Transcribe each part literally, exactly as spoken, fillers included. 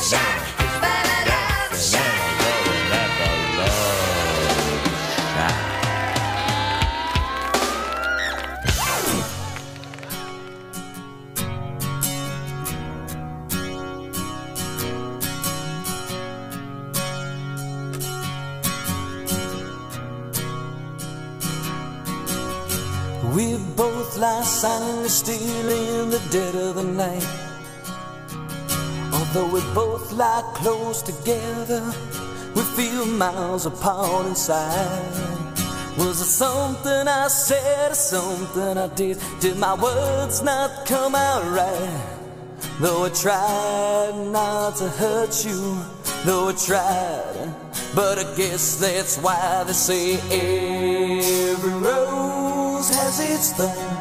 We both lie silently still in the dead of the night. Although we both lie close together, we feel miles apart inside. Was it something I said or something I did? Did my words not come out right? Though I tried not to hurt you, though I tried, but I guess that's why they say every rose has its thorn.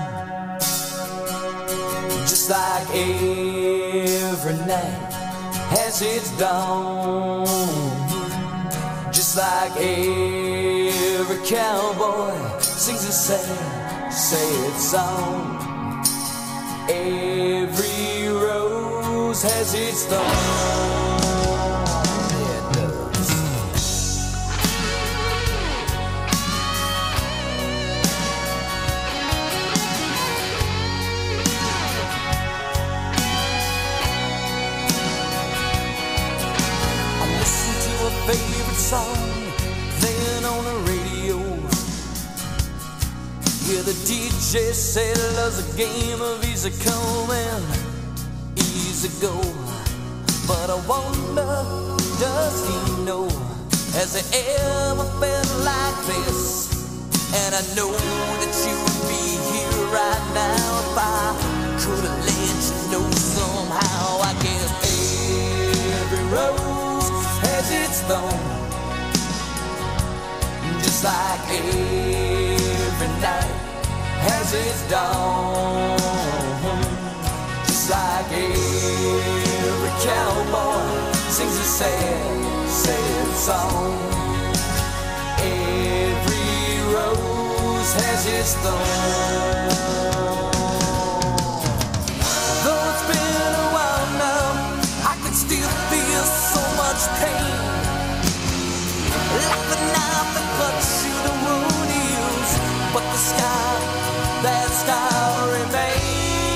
Just like every night has its dawn. Just like every cowboy sings a sad, sad song. Every rose has its thorn. Favorite song playing on the radio. Yeah, the D J said love's a game of easy come and easy go. But I wonder, does he know? Has he ever felt like this? And I know that you would be here right now if I could have let you know somehow. I guess every rose has its thorn, just like every night has its dawn. Just like every cowboy sings a sad, sad song. Every rose has its thorn. Though it's been a while now, I can still feel so much pain, like the knife that cuts you the wound heals, but the scar, that scar remains.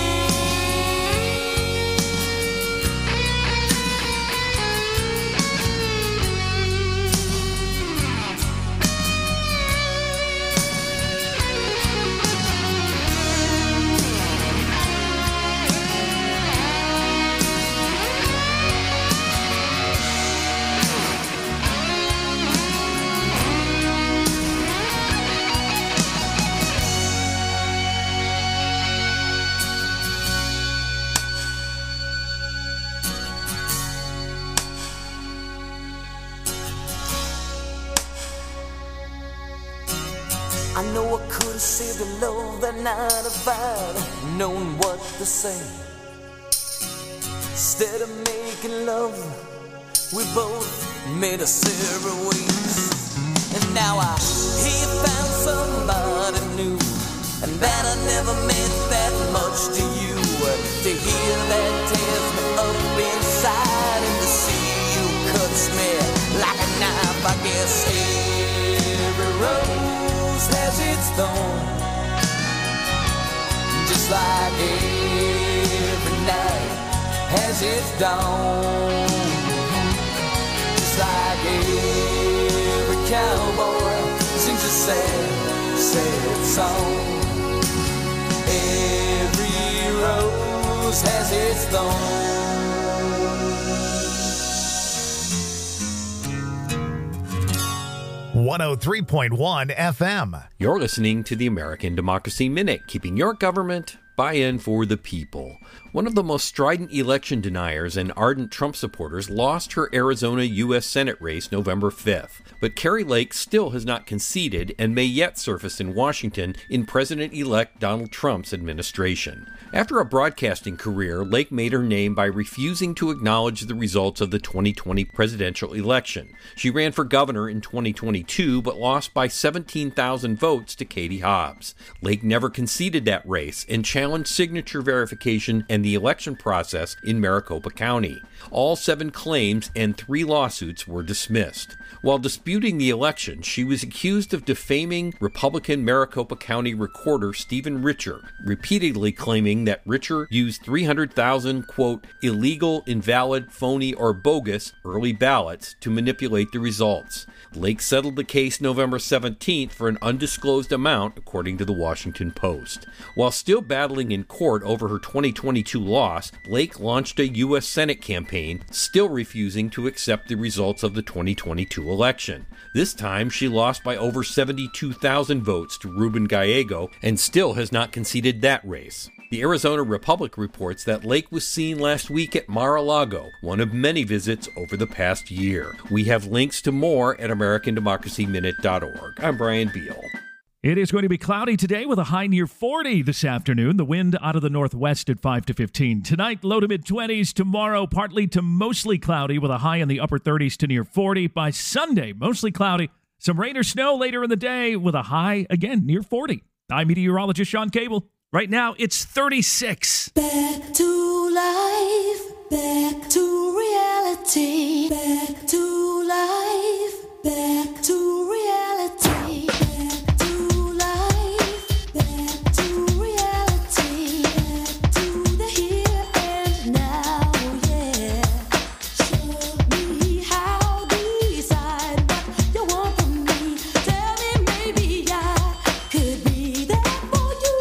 I know I could have saved the love that night if I'd known what to say. Instead of making love, we both made us separate ways. And now I hear you found somebody new, and that I never meant that much to you. To hear that tears me up inside, and to see you cuts me like a knife. I guess every rose has its thorn, just like every night has its dawn. Just like every cowboy sings a sad, sad song. Every rose has its thorn. one oh three point one F M. You're listening to the American Democracy Minute, keeping your government buy-in for the people. One of the most strident election deniers and ardent Trump supporters lost her Arizona U S Senate race November fifth. But Kari Lake still has not conceded and may yet surface in Washington in President-elect Donald Trump's administration. After a broadcasting career, Lake made her name by refusing to acknowledge the results of the twenty twenty presidential election. She ran for governor in twenty twenty-two, but lost by seventeen thousand votes to Katie Hobbs. Lake never conceded that race and challenged signature verification and the election process in Maricopa County. All seven claims and three lawsuits were dismissed. While disputing the election, she was accused of defaming Republican Maricopa County Recorder Stephen Richer, repeatedly claiming that Richer used three hundred thousand, quote, illegal, invalid, phony, or bogus early ballots to manipulate the results. Lake settled the case November seventeenth for an undisclosed amount, according to the Washington Post. While still battling in court over her twenty twenty-two loss, Lake launched a U S Senate campaign, still refusing to accept the results of the twenty twenty-two election. This time, she lost by over seventy-two thousand votes to Ruben Gallego and still has not conceded that race. The Arizona Republic reports that Lake was seen last week at Mar-a-Lago, one of many visits over the past year. We have links to more at American Democracy Minute dot org. I'm Brian Beal. It is going to be cloudy today with a high near forty this afternoon. The wind out of the northwest at five to fifteen. Tonight, low to mid-twenties. Tomorrow, partly to mostly cloudy with a high in the upper thirties to near forty. By Sunday, mostly cloudy. Some rain or snow later in the day with a high, again, near forty. I'm meteorologist Sean Cable. Right now, it's thirty-six. Back to life, back to reality, back to life, back to reality, back to life, back to reality, back to the here and now, yeah. Show me how, decide what you want from me. Tell me maybe I could be there for you.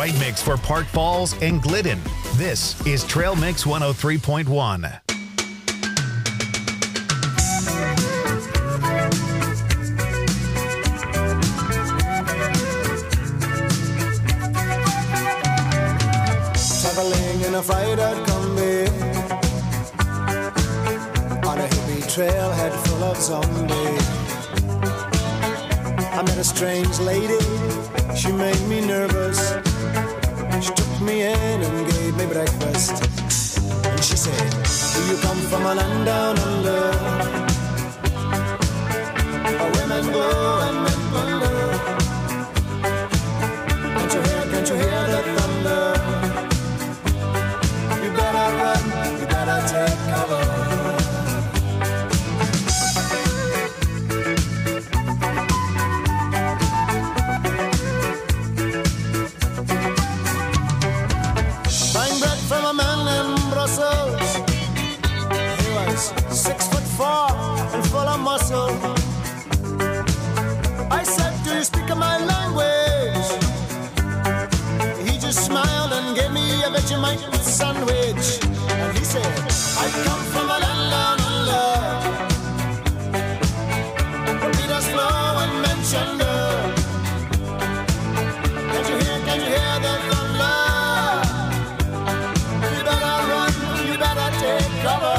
right mix for Park Falls and Glidden. This is Trail Mix one oh three point one. Traveling in a fried-out Kombi on a hippie trailhead full of zombies. I met a strange lady, she made me nervous. She took me in and gave me breakfast. And she said, do you come from a land down under, where women glow and men wonder? Can't you hear, can't you hear the thunder? You better run, you better take cover. Six foot four and full of muscle. I said, do you speak my language? He just smiled and gave me a Vegemite sandwich. And he said, I come from a land down under, where Peter's flow and mentioned. Can't you hear, can't you hear the thunder? You better run, you better take cover.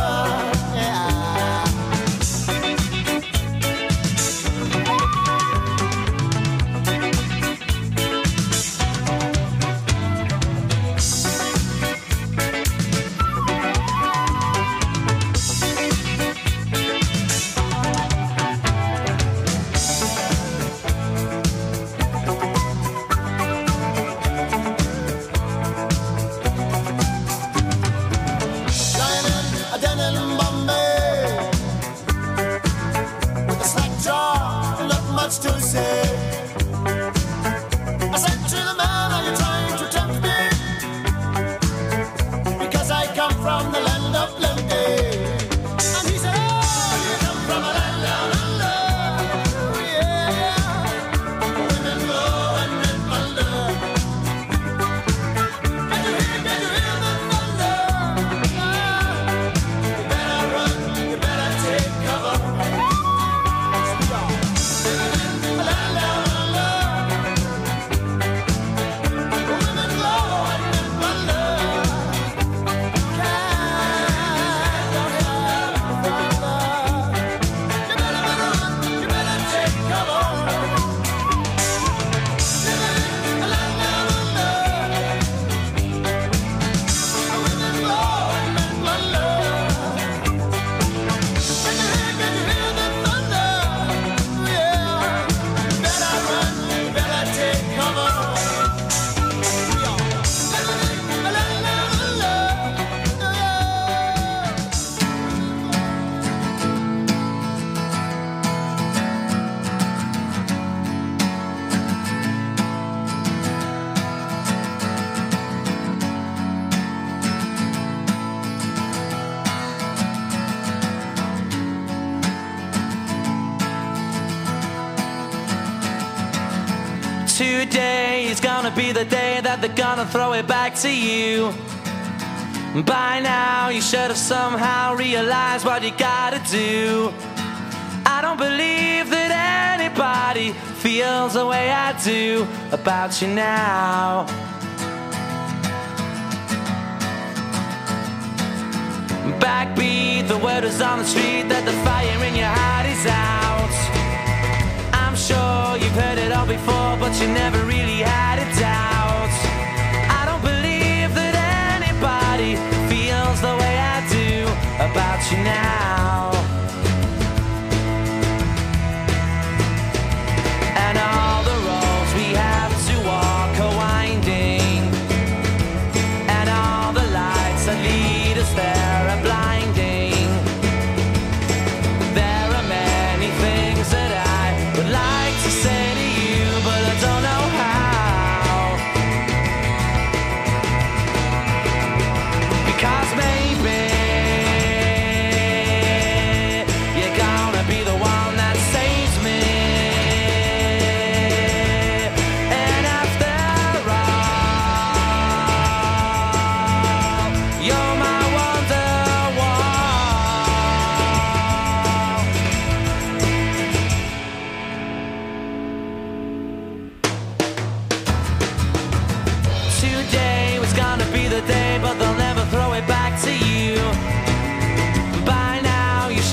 Today is gonna be the day that they're gonna throw it back to you. By now you should have somehow realized what you gotta do. I don't believe that anybody feels the way I do about you now. Backbeat, the word is on the street that the fire in your heart is out. I'm sure you've heard it all before, but you never really had a doubt. I don't believe that anybody feels the way I do about you now. And all the roads we have to walk are winding, and all the lights that lead us there are blinding. There are many things that I would like to say to you, but I don't know how.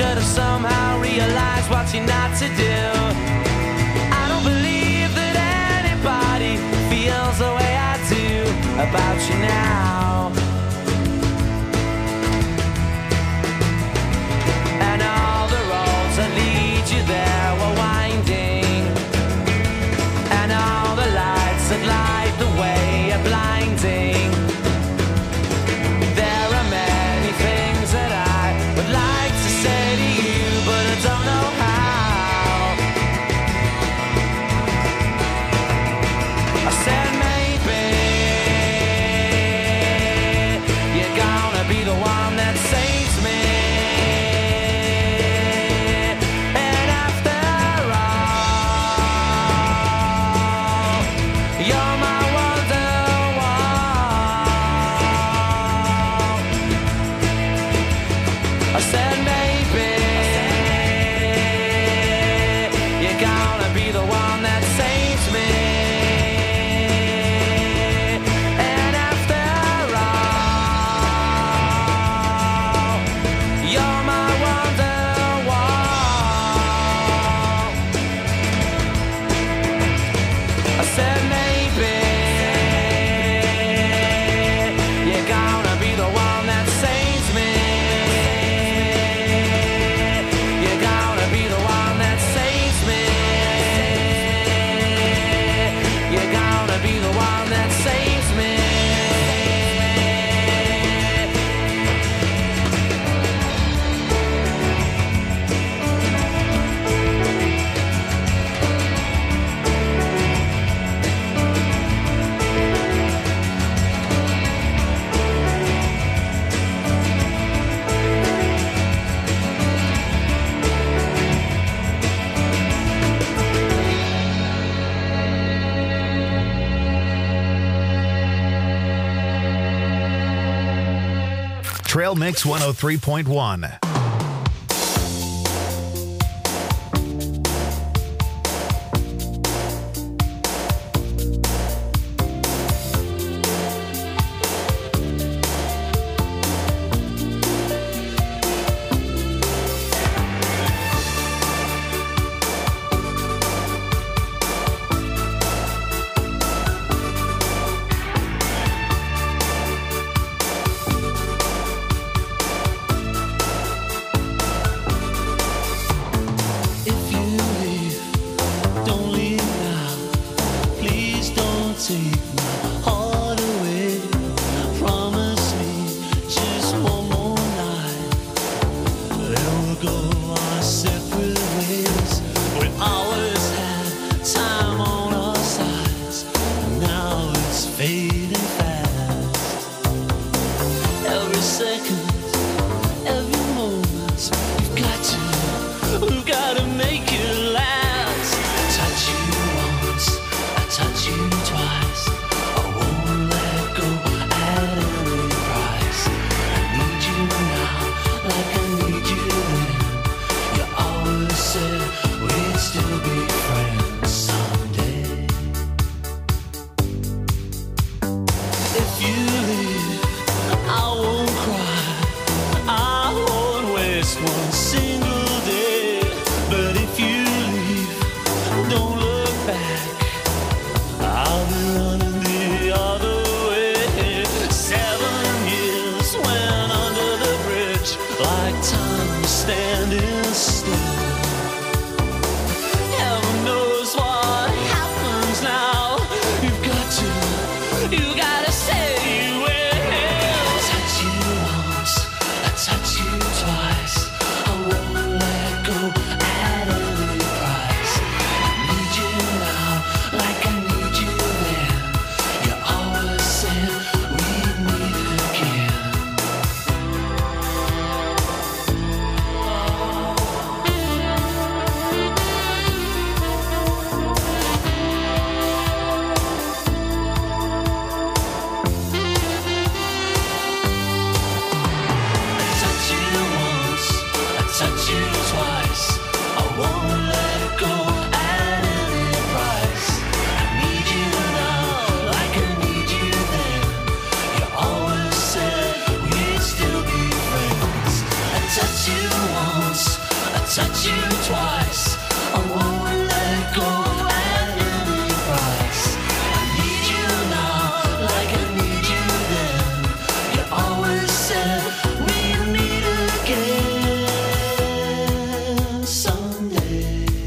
should have somehow realized what you're not to do. I don't believe that anybody feels the way I do about you now. And all the roads that lead you there were winding, and all the lights that light the way are blinding. There are many things that I would like to say to you, but I don't know how. I said maybe you're gonna be the one that saves me. And after all, you're my I said maybe you're gonna be the one that saves me. And after all, you're my wonderwall. I said maybe you're gonna be the one that saves me. Trail Mix one oh three point one. you twice. I won't let go at any price. I need you now, like I need you then. You always said we'd meet again someday.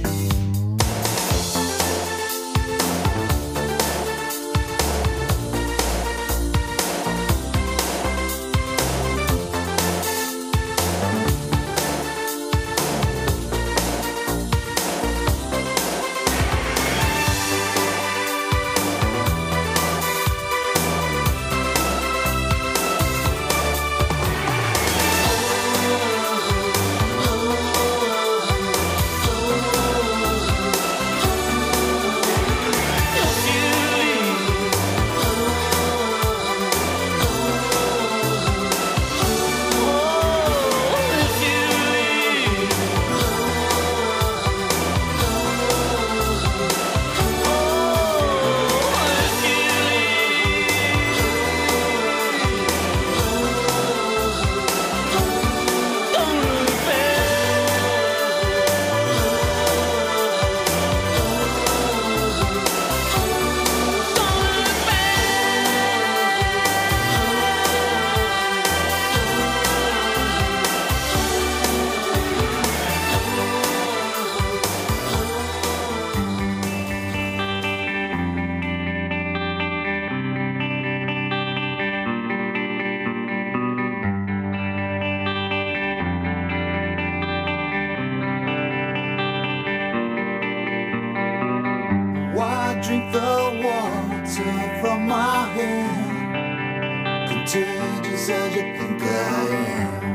Why drink the water from my hand? Contagious as you think I am.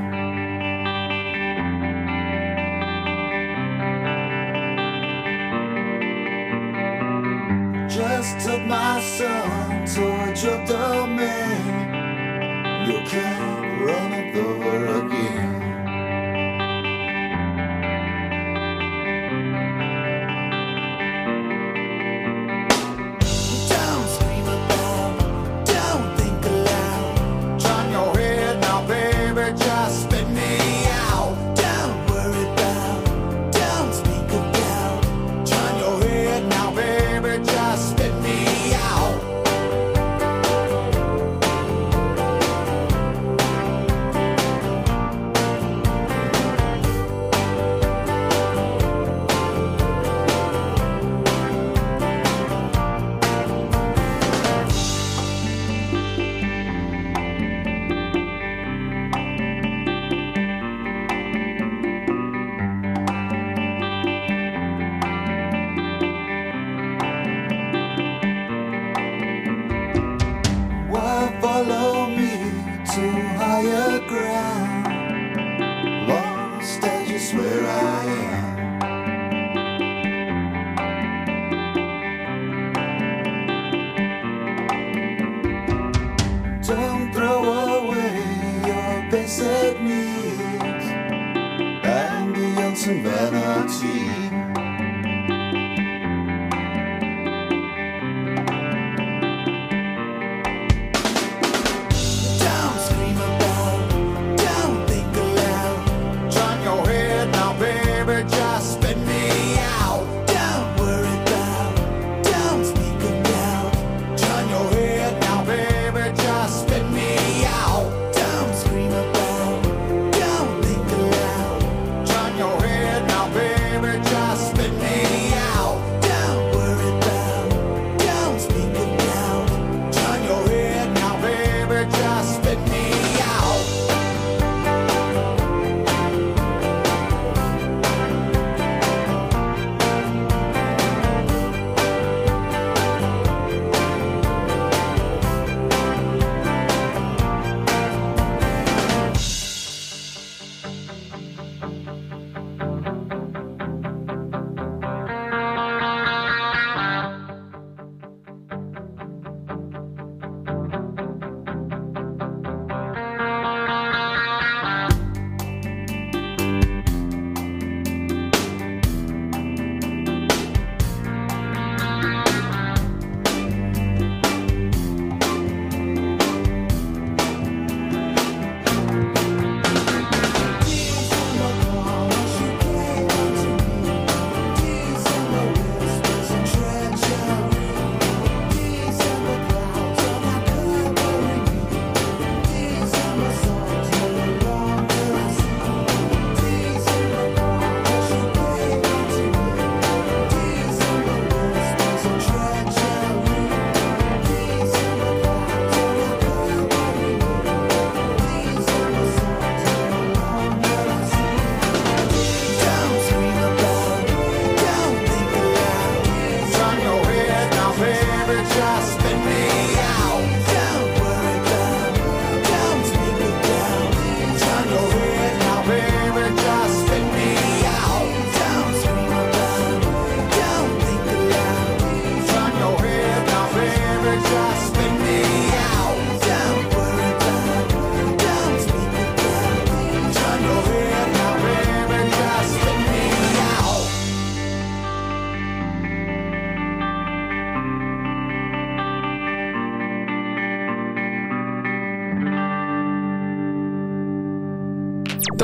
Just took my son towards your domain. You can't run it over again. Follow me to higher ground, lost as you swear I am. Don't throw away your basic needs, ambience and vanity. Your head now, baby, just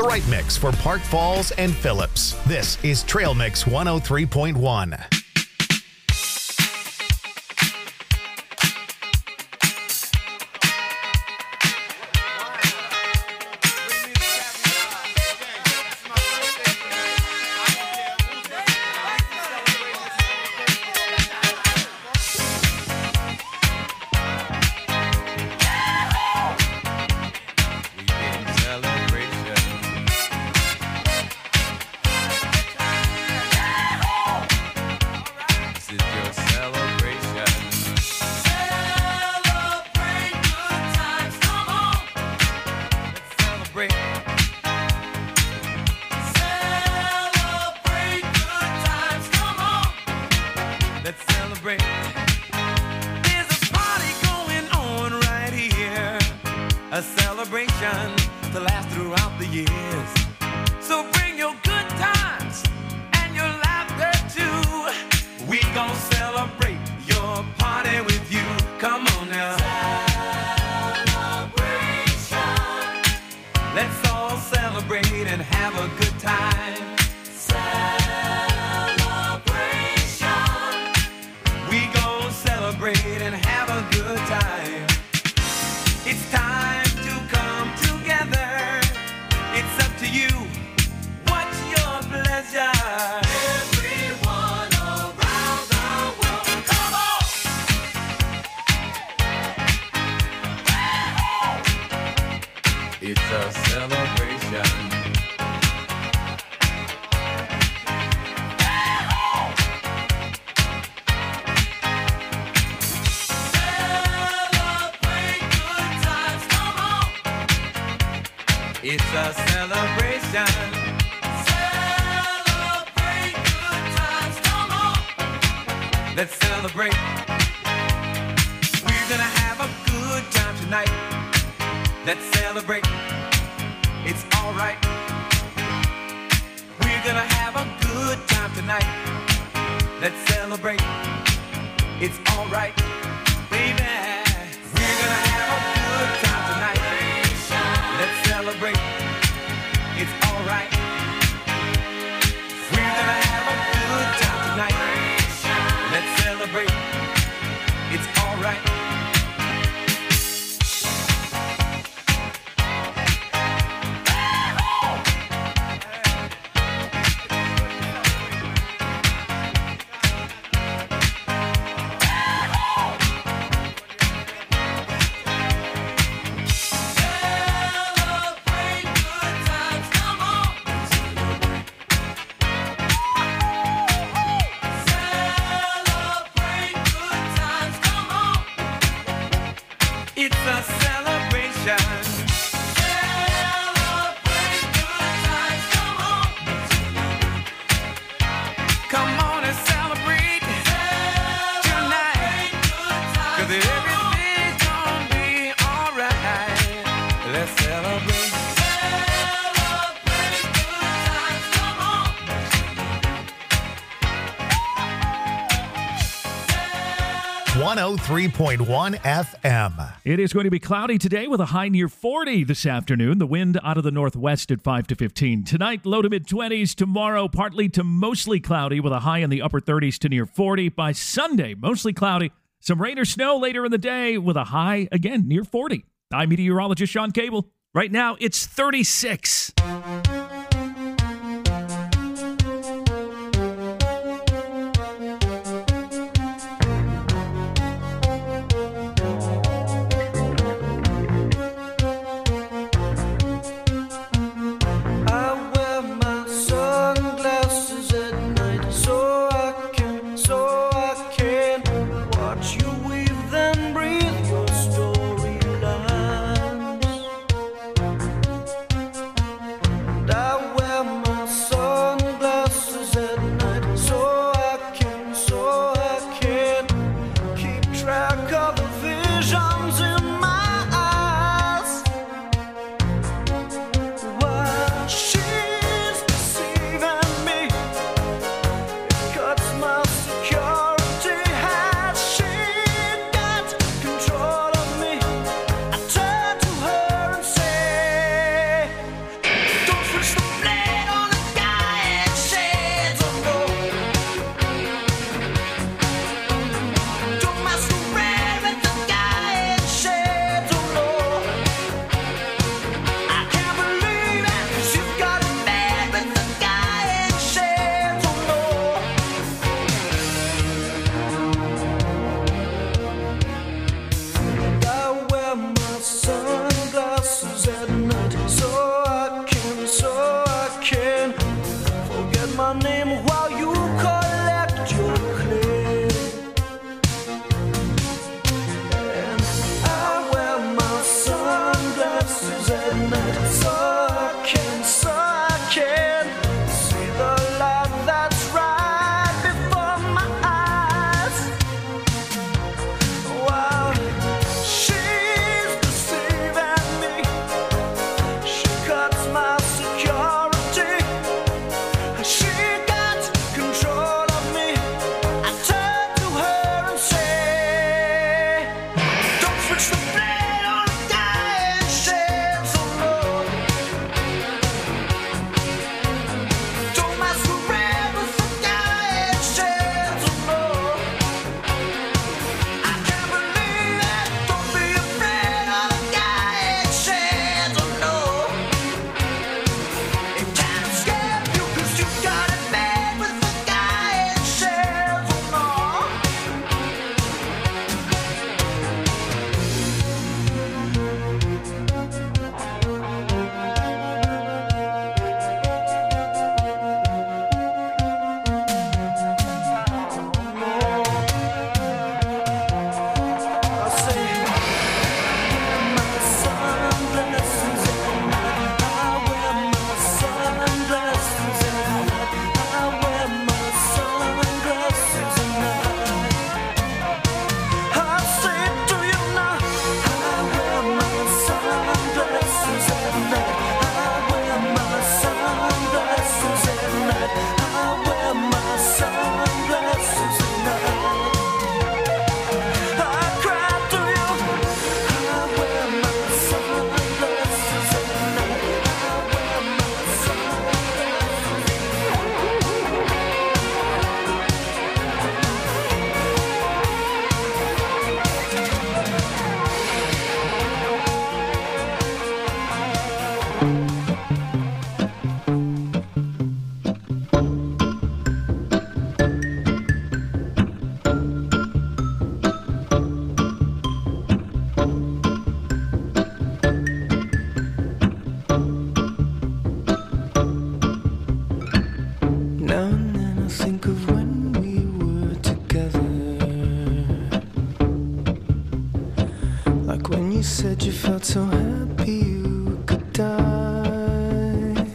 right mix for Park Falls and Phillips. This is Trail Mix one oh three point one. It's a celebration. Celebrate good times, come on. Let's celebrate. We're gonna have a good time tonight. Let's celebrate. It's alright. We're gonna have a good time tonight. Let's celebrate. It's alright, baby. We're gonna have a good time tonight. Let's celebrate. It's alright. We're gonna have a good time tonight. Let's celebrate. It's alright. one oh three point one F M. It is going to be cloudy today with a high near forty this afternoon. The wind out of the northwest at five to fifteen. Tonight, low to mid-twenties. Tomorrow, partly to mostly cloudy with a high in the upper thirties to near forty. By Sunday, mostly cloudy. Some rain or snow later in the day with a high, again, near forty. I'm meteorologist Sean Cable. Right now, it's thirty-six. I my name while you collect your clay. And I wear my sunglasses at night so I can, so I can see the light that's right before my eyes. While she's deceiving me, she cuts my security. She got control of me. I turn to her and say, don't switch the blade on a dying shade so low. Don't masquerade with the dying shade so low. I can't believe it. Don't be afraid of the dying shade so low. It can't escape you 'cause you got it made with the dying shade so low. I say, my sunglasses at night. I wear my sunglasses at night. I wear my sunglasses at night. I say to you now, I wear my sunglasses at night. I wear my sunglasses at night. I wear my sunglasses at night. I cry to you. I wear my sunglasses at night. I wear my sunglasses. Now and then I think of when we were together, like when you said you felt so happy you could die.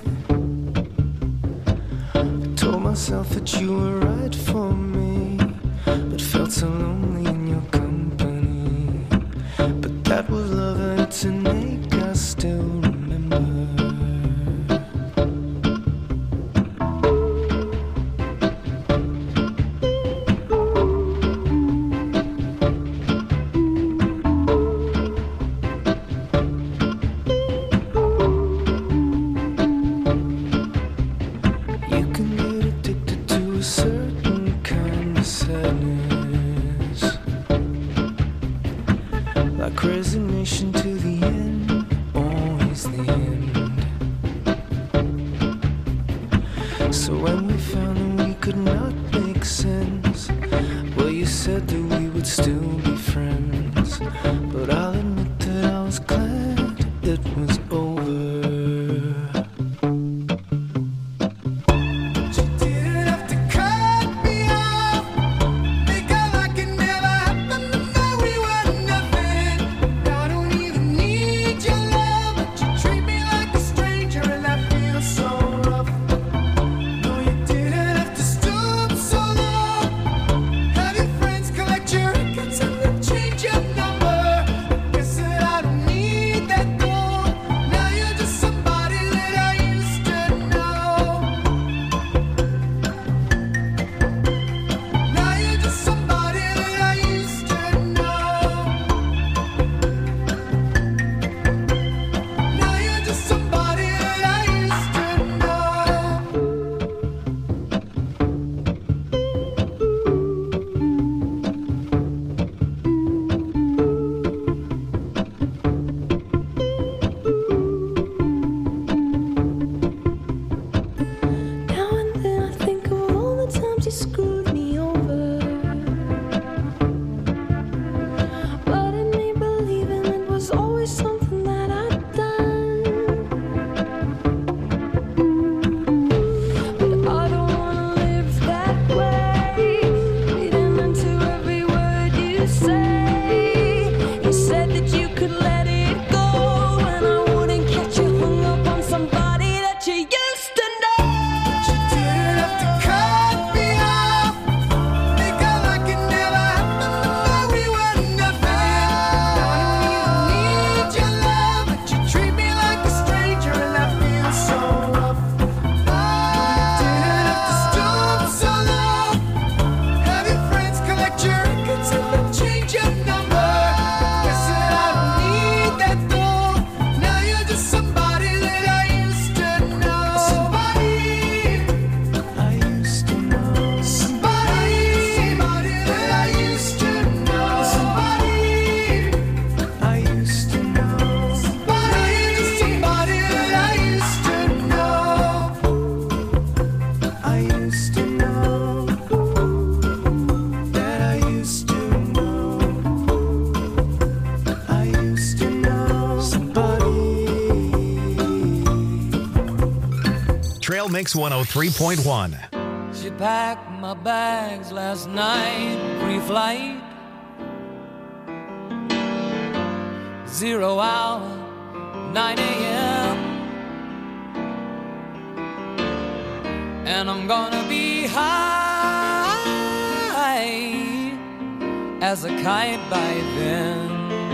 I told myself that you were right for me, but felt so lonely in your company. But that was love and it's an ache I still remember. You can get addicted to a certain kind of sadness, like resignation to the end, always the end. So when we found that we could not make sense, well, you said that we would still be friends. But I'll admit that I was glad it was over. You didn't have to cut me off, because like it never happened, and that we were nothing. I don't even need your love, but you treat me like a stranger, and that feels so rough. No, you didn't have to stoop so low. Have your friends collect your records and then change your number. Mix one oh three point one. She packed my bags last night, pre-flight. Zero hour, nine a.m. And I'm gonna be high as a kite by then.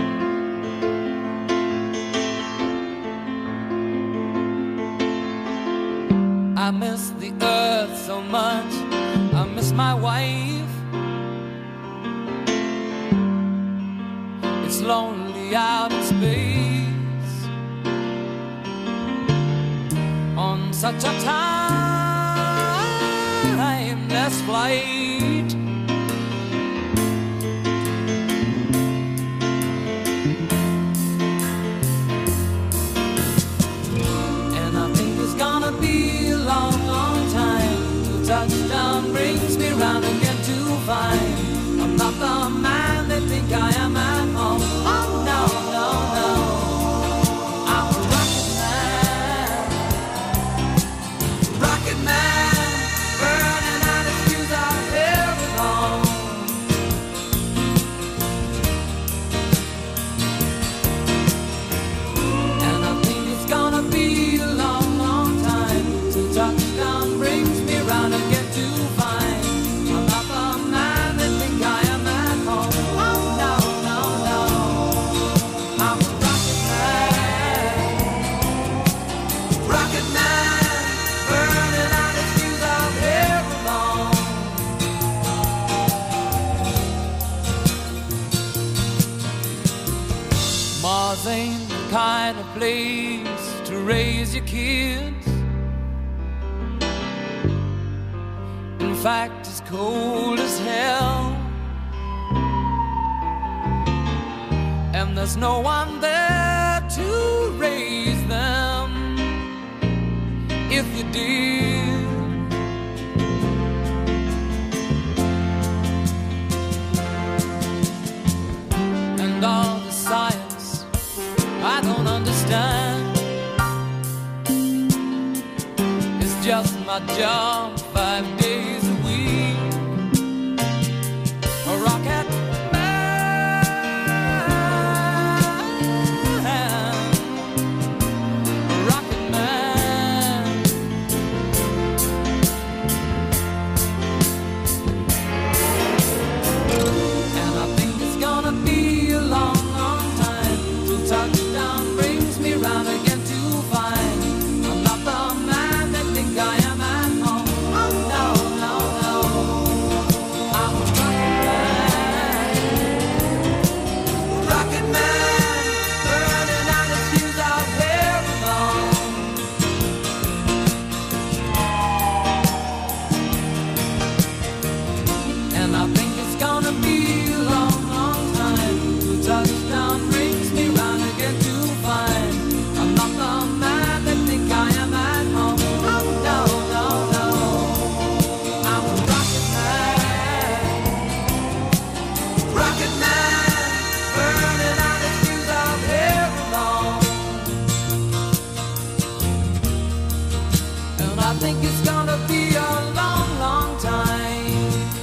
I miss the earth so much, I miss my wife. It's lonely out in space on such a timeless flight. And I think it's gonna be a long, long time till touchdown brings me round again to find I'm not the man they think I am at home. Oh no, no, no, I'm a rocket man, rocket man, burning out his fuse out here alone. And I think it's gonna be a long, long time till touchdown brings me round again to find I'm not the man they think I am at home. Oh no, no, no, I'm a rocket man, rocket man, burning out his fuse out here alone. Mars ain't the kind of place to raise your kids. In fact, it's cold as hell. And there's no one there to raise them if you did. And all the science I don't understand. It's just my job five days a week. A rocket man, a rocket man. And I think it's gonna be a long, long time till touchdown brings me round again to find I'm not the man they think I am at home. Oh no, no, no, I'm a rocket man, rocket man, burning out his fuse out here alone. And I think it's gonna be a long, long time till touchdown brings me round again to find I'm not the man they think I am at home. Oh no, no, no, I'm a rocket man, rocket man, burning out his fuse out here alone. And I think it's gonna be a long, long time.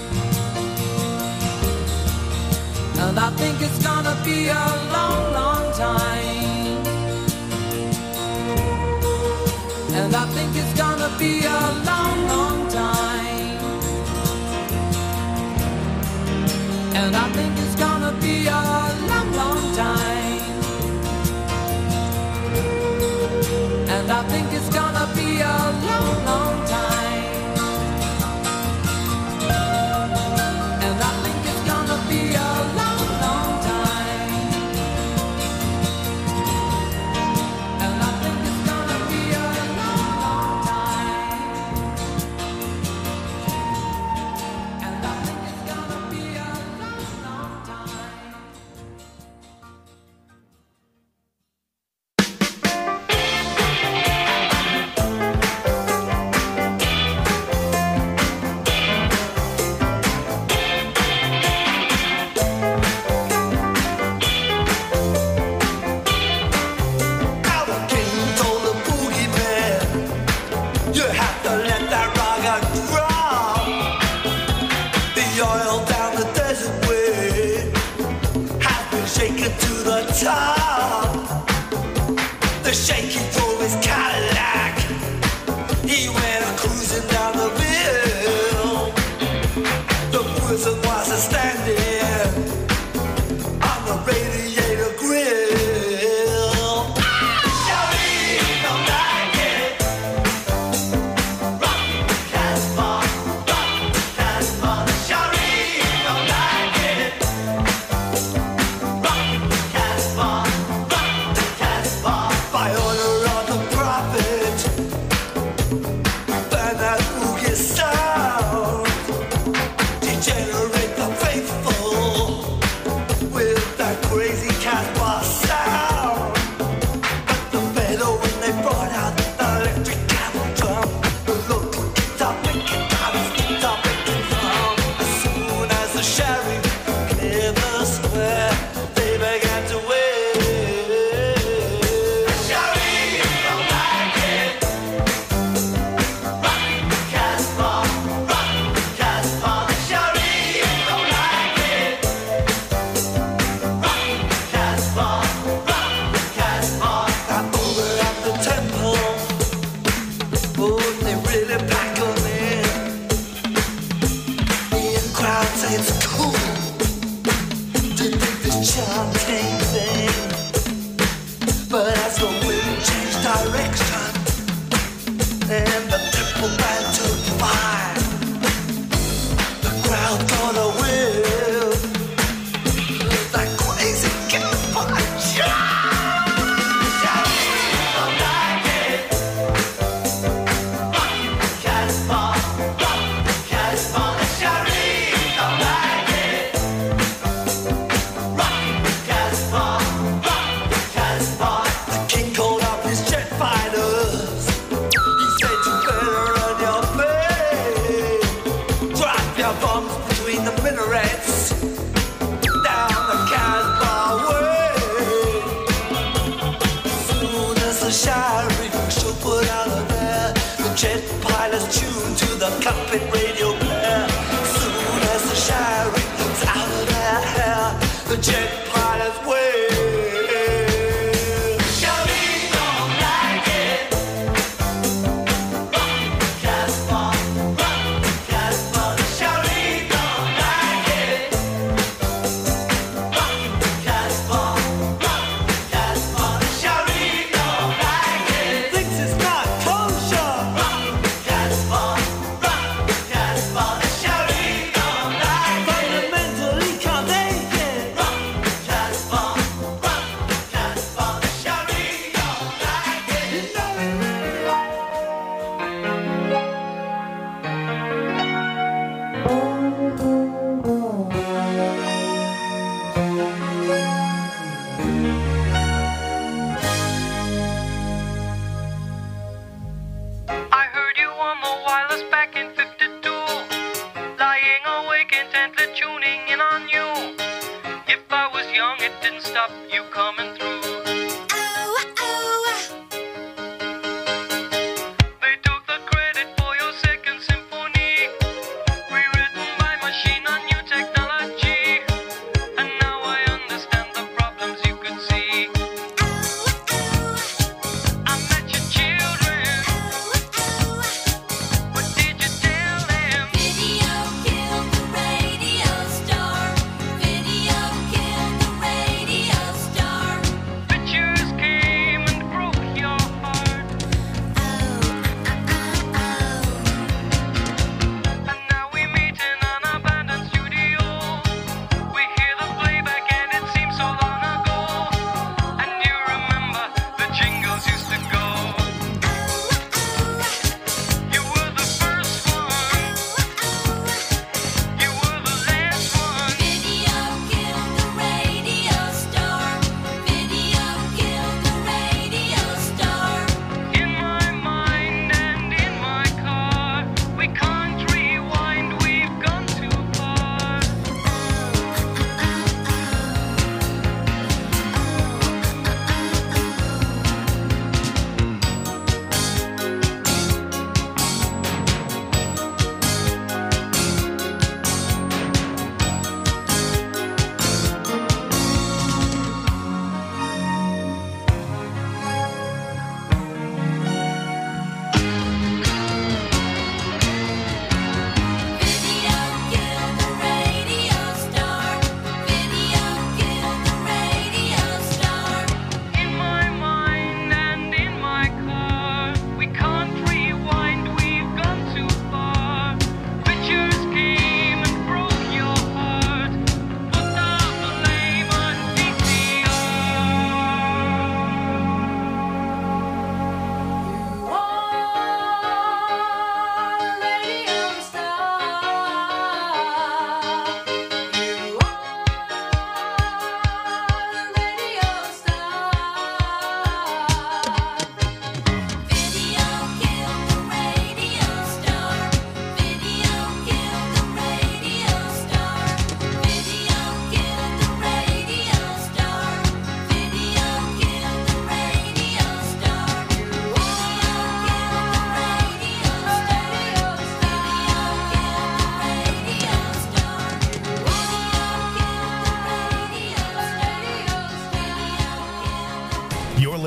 And I think it's gonna be a long, long time. And I think it's gonna be a long, long time. And I think it's gonna be a long, long time. And I think it's gonna be a long, long time. And I think it's gonna be a long, long time. And I think it's gonna be a long, long time. And I think it's gonna be a long, long top. The shaky drove his Cadillac. He went cruising down the bill. The wizard was a standing on the radiator grill. Shawty don't like it. Rock the Casbah, rock the Casbah. Shawty don't like it. Rock the Casbah, rock the Casbah. By order of the prophet, burn that boogie sound. Degenerate the faithful with that crazy Casbah sound. But the better when they brought out the electric camel drum, the local guitar picking drums, guitar picking drum. As soon as the sheriff cleared the square, they began to wave. Sheriff don't like it. Rock the Casbah, rock the Casbah. The sheriff don't like it. Rock the Casbah, rock the Casbah. Now over at the temple, oh, they really pack 'em in. The in crowd say it's cool to think this chanting thing. But as the wind changed direction and the temple band took fire, the crowd got a whiff of that crazy Casbah chant. Shawty don't like it. Rock the Casbah, rock the Casbah. Shawty don't like it. Rock the Casbah, rock the Casbah. The king called up his jet fighters. He said you better run your play. Drop your bombs between the minarets down the Casbah way. Soon as the sheriff should put out of there, the jet pilots tuned to the cockpit radio player. Soon as the sheriff's out of their hair, the jet pilots wave. Shawty don't like it. Rock the Casbah, rock the Casbah. Shawty don't like it. Rock the Casbah, rock the Casbah. Shawty don't like it. Thinks it's not kosher. Rock the Casbah, rock the Casbah. Shawty don't like it. Fundamentally can't take it. Rock the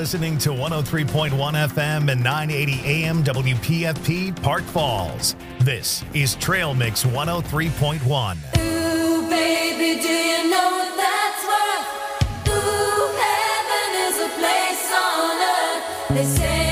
listening to one oh three point one F M and nine eighty A M W P F P Park Falls. This is Trail Mix one oh three point one. Ooh, baby, do you know that's worth? Ooh, heaven is a place on earth. They say